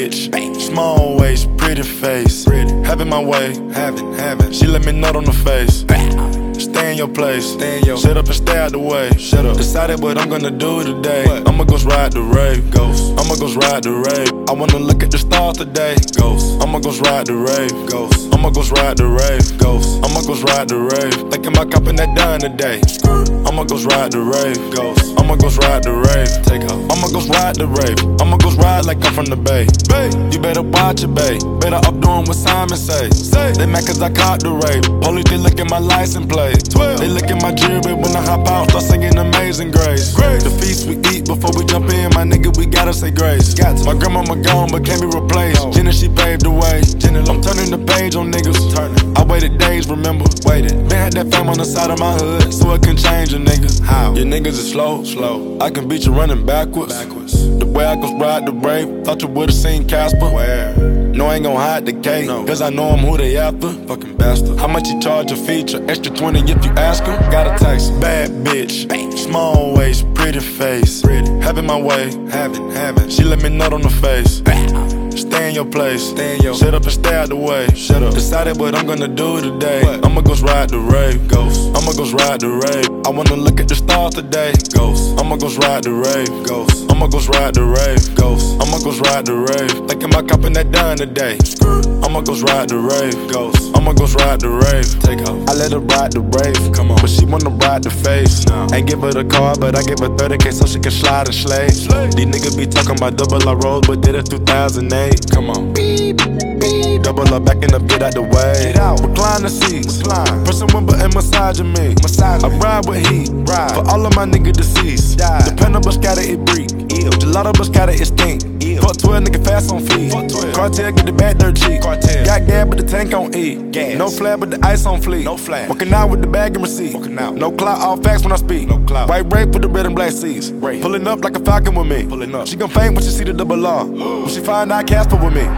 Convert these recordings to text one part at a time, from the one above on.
bitch, small waist, pretty face. Having my way, having. She let me nut on the face. Stay in your place, sit up and stay out the way. Decided what I'm gonna do today. I'ma go ride the rave, I'ma go ride the rave. I wanna look at the stars today, I'ma go ride the rave, I'ma go ride the rave, I'ma go ride the rave. Thinking about copping that done today. I'ma go ride the rave, I'ma go ride the rave. I'ma go ride the rave, I'ma go ride like I'm from the Bay. You better watch it, babe. Better up doing what Simon say. They mad cause I caught the rave. Police, they look at my license plate. They look at my jewelry when I hop out, start singing Amazing Grace. The feast we eat before we jump in, my nigga, we gotta say grace. My grandmama gone, but can't be replaced. Jenna, she paved the way. I'm turning the page on niggas. I waited days, remember? Been had that fame on the side of my hood, so it can change a nigga. Your niggas is slow. I can beat you running backwards. The way I go ride the brave, thought you would've seen Casper. No, I ain't gon' hide the cake, cause I know I'm who they after. Fucking bastard. How much you charge a feature? Extra 20 if you ask her. Got a taste. Bad bitch, small waist, pretty face. Having my way, having. She let me nut on the face. Stay in your place, sit up and stay out the way. Decided what I'm gonna do today. I'ma go ride the rave, I'ma go ride the rave. I wanna look at the stars today, I'ma go ride the rave, I'ma go ride the rave, I'ma go ride the rave. Thinking about copping that done today. I'ma go ride the rave, I'ma go ride the rave. I let her ride the rave, but she wanna ride the face. Ain't give her the car, but I give her 30K so she can slide and slay. These niggas be talking about double I rolled, but did it 2008. Come on. Beep, beep. Double up, backing up, get out the way. Recline the seats. Pressing one button, massaging me. I ride with heat. For all of my niggas deceased. Dependable scatter, it breathe. Gelato, but scatter, it stink. Fuck 12, nigga fast on feet. Cartel, get the back dirt cheap. Got gas, but the tank on E. No flag, but the ice on fleek. Walking out with the bag and receipt. No clout, all facts when I speak. White rape with the red and black seats. Pulling up like a falcon with me. She gon' faint when she see the double R. When she find out Casper with me.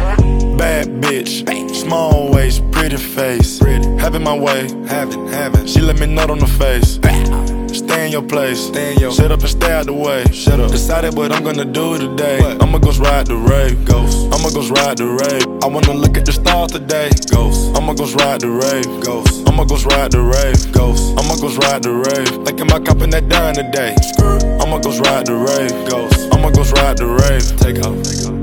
Bad bitch, small waist, pretty face. Having my way, having. She let me nut on the face. Stay in your place, sit up and stay out the way. Decided what I'm gonna do today. I'ma go ride the rave, I'ma go ride the rave. I wanna look at the stars today, I'ma go ride the rave, I'ma go ride the rave, I'ma go ride the rave. Thinking about copping that done today. I'ma go ride the rave, I'ma go ride the rave. Take off.